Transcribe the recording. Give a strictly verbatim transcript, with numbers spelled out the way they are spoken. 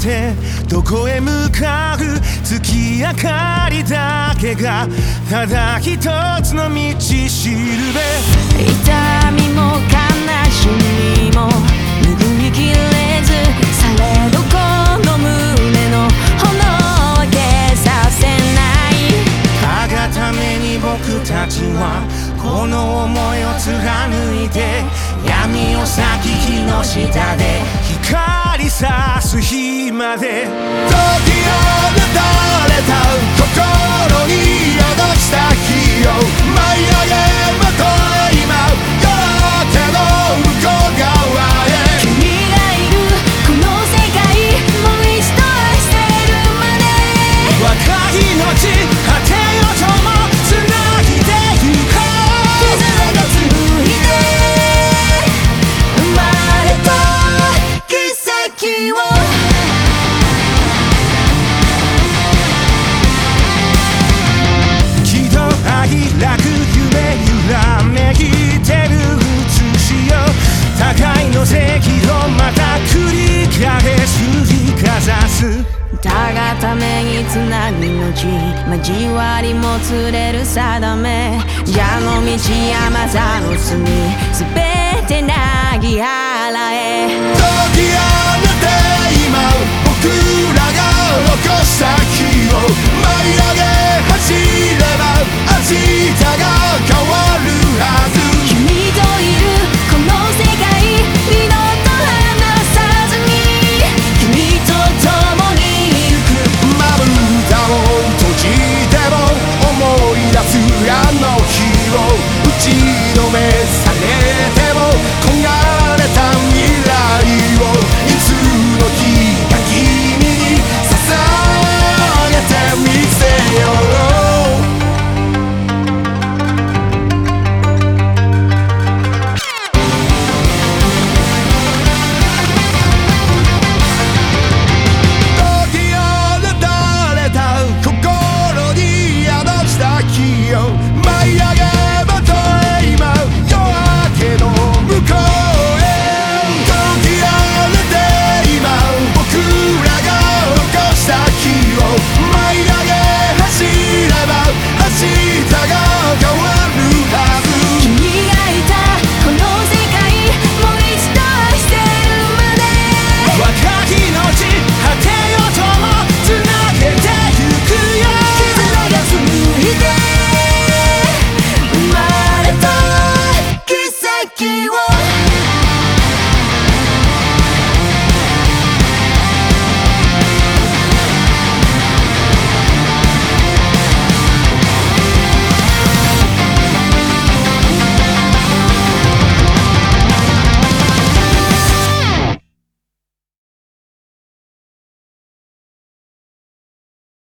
てどこへ向かう月明かりだけがただ一つの道しるべ。 痛みも悲しみも拭いきれずされどこの胸の炎は消させない。 たがために僕たちはこの想いを貫いて闇を裂き火の下で光さす日まで。時をたれた心に宿した火を舞い上げまとい今夜明けの向こう側へ。 君がいるこの世界もう一度愛せるまで若い命果てよともつないでゆこう。 絆が紡いで生まれた奇跡を。 喜怒哀楽夢揺らめいてる写しよ。互いの正義をまた繰り返す日かざす。 たがためにつなぐ命交わりもつれる定め。蛇の道山座の隅すべてなぎ払え。 解き放て今僕らが起こした火を舞い上げ